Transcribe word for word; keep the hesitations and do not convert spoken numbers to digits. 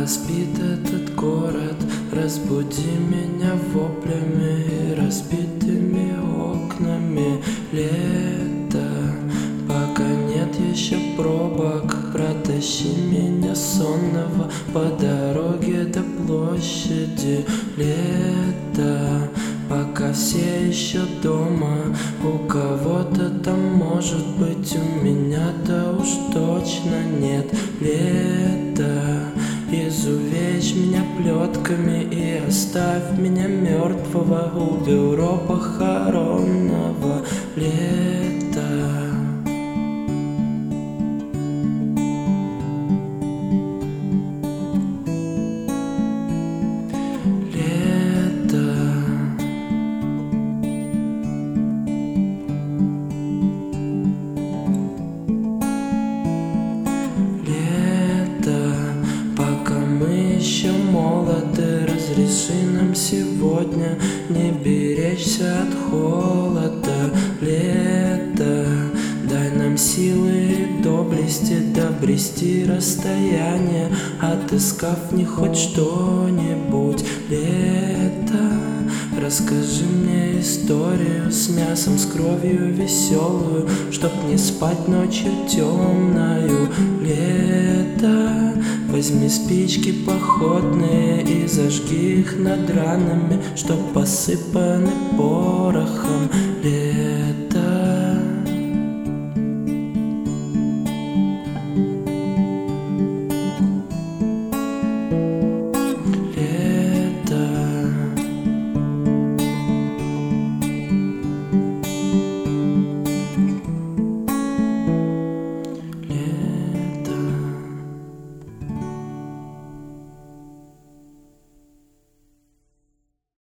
спит этот город, разбуди меня воплями и разбитыми окнами. Лето, пока нет еще пробок, протащи меня сонного по дороге до площади. Лето, пока все еще дома, у кого-то там может быть, у меня-то уж точно нет. Лето, изувечь меня плетками и оставь меня мертвого у бюро похоронного. Лето, еще молоды, разреши нам сегодня не беречься от холода. Лето, дай нам силы и доблести добрести расстояние, отыскав в них хоть что-нибудь. Лето, расскажи мне историю с мясом, с кровью веселую, чтоб не спать ночью темною. Лето, возьми спички походные и зажги их над ранами, чтоб посыпаны порохом. Лето,